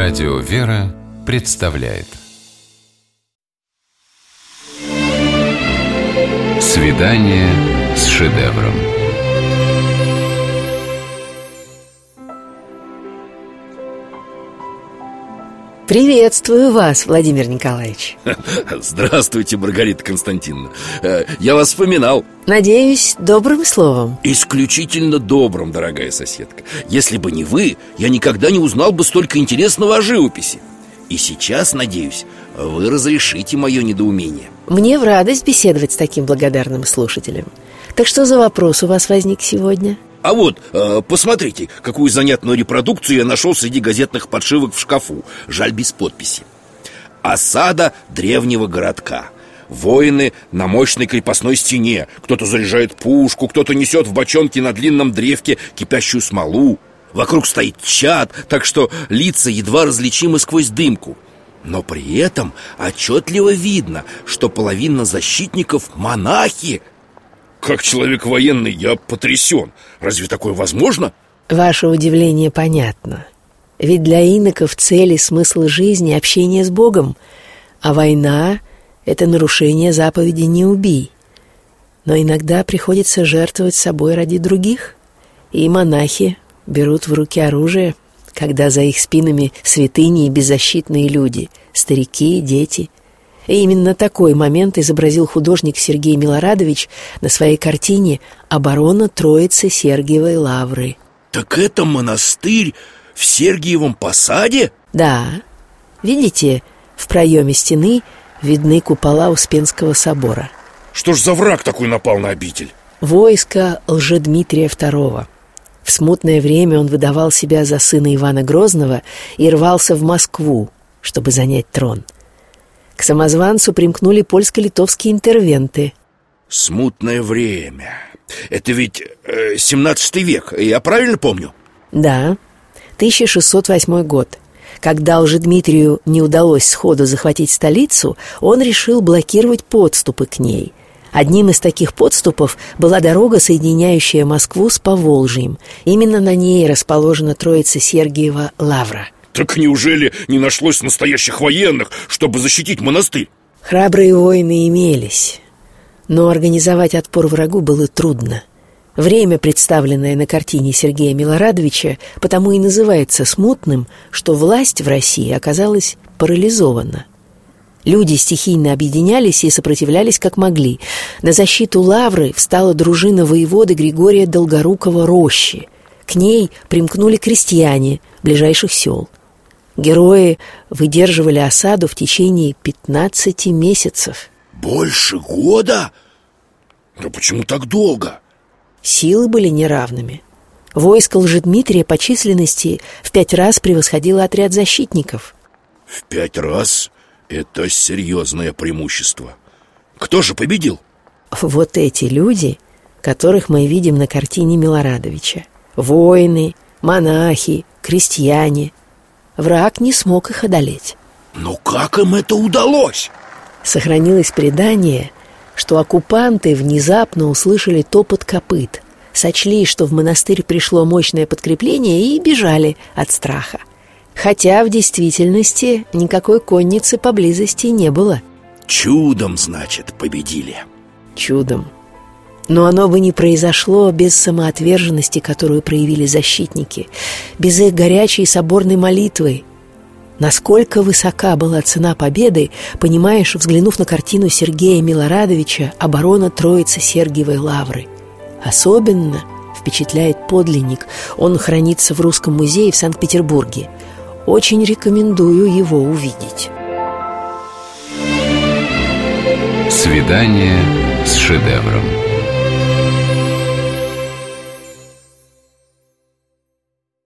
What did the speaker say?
Радио «Вера» представляет «Свидание с шедевром». Приветствую вас, Владимир Николаевич. Здравствуйте, Маргарита Константиновна. Я вас вспоминал. Надеюсь, добрым словом. Исключительно добрым, дорогая соседка. Если бы не вы, я никогда не узнал бы столько интересного о живописи. И сейчас, надеюсь, вы разрешите мое недоумение. Мне в радость беседовать с таким благодарным слушателем. Так что за вопрос у вас возник сегодня? А вот, посмотрите, какую занятную репродукцию я нашел среди газетных подшивок в шкафу. Жаль, без подписи. Осада древнего городка. Воины на мощной крепостной стене. Кто-то заряжает пушку, кто-то несет в бочонке на длинном древке кипящую смолу. Вокруг стоит чад, так что лица едва различимы сквозь дымку. Но при этом отчетливо видно, что половина защитников – монахи. Как человек военный, я потрясен. Разве такое возможно? Ваше удивление понятно. Ведь для иноков цель и смысл жизни – общение с Богом. А война – это нарушение заповеди «не убий». Но иногда приходится жертвовать собой ради других. И монахи берут в руки оружие, когда за их спинами святыни и беззащитные люди – старики, дети. И именно такой момент изобразил художник Сергей Милорадович на своей картине «Оборона Троицы Сергиевой Лавры». Так это монастырь в Сергиевом Посаде? Да. Видите, в проеме стены видны купола Успенского собора. Что ж за враг такой напал на обитель? Войско Лжедмитрия II. В смутное время он выдавал себя за сына Ивана Грозного и рвался в Москву, чтобы занять трон. К самозванцу примкнули польско-литовские интервенты. Смутное время. Это ведь 17 век, я правильно помню? Да, 1608 год. Когда Лжедмитрию не удалось сходу захватить столицу, он решил блокировать подступы к ней. Одним из таких подступов была дорога, соединяющая Москву с Поволжьем. Именно на ней расположена Троица Сергиева Лавра. Так неужели не нашлось настоящих военных, чтобы защитить монастырь? Храбрые воины имелись, но организовать отпор врагу было трудно. Время, представленное на картине Сергея Милорадовича, потому и называется смутным, что власть в России оказалась парализована. Люди стихийно объединялись и сопротивлялись как могли. На защиту Лавры встала дружина воеводы Григория Долгорукова-Рощи. К ней примкнули крестьяне ближайших сел. Герои выдерживали осаду в течение 15 месяцев. Больше года? Да почему так долго? Силы были неравными. Войско Лжедмитрия по численности в 5 раз превосходило отряд защитников. В 5 раз? Это серьезное преимущество. Кто же победил? Вот эти люди, которых мы видим на картине Милорадовича. Воины, монахи, крестьяне. Враг не смог их одолеть. Но как им это удалось? Сохранилось предание, что оккупанты внезапно услышали топот копыт, сочли, что в монастырь пришло мощное подкрепление, и бежали от страха. Хотя в действительности никакой конницы поблизости не было. Чудом, значит, победили. Чудом. Но оно бы не произошло без самоотверженности, которую проявили защитники, без их горячей соборной молитвы. Насколько высока была цена победы, понимаешь, взглянув на картину Сергея Милорадовича «Оборона Троицы Сергиевой Лавры». Особенно впечатляет подлинник. Он хранится в Русском музее в Санкт-Петербурге. Очень рекомендую его увидеть. «Свидание с шедевром».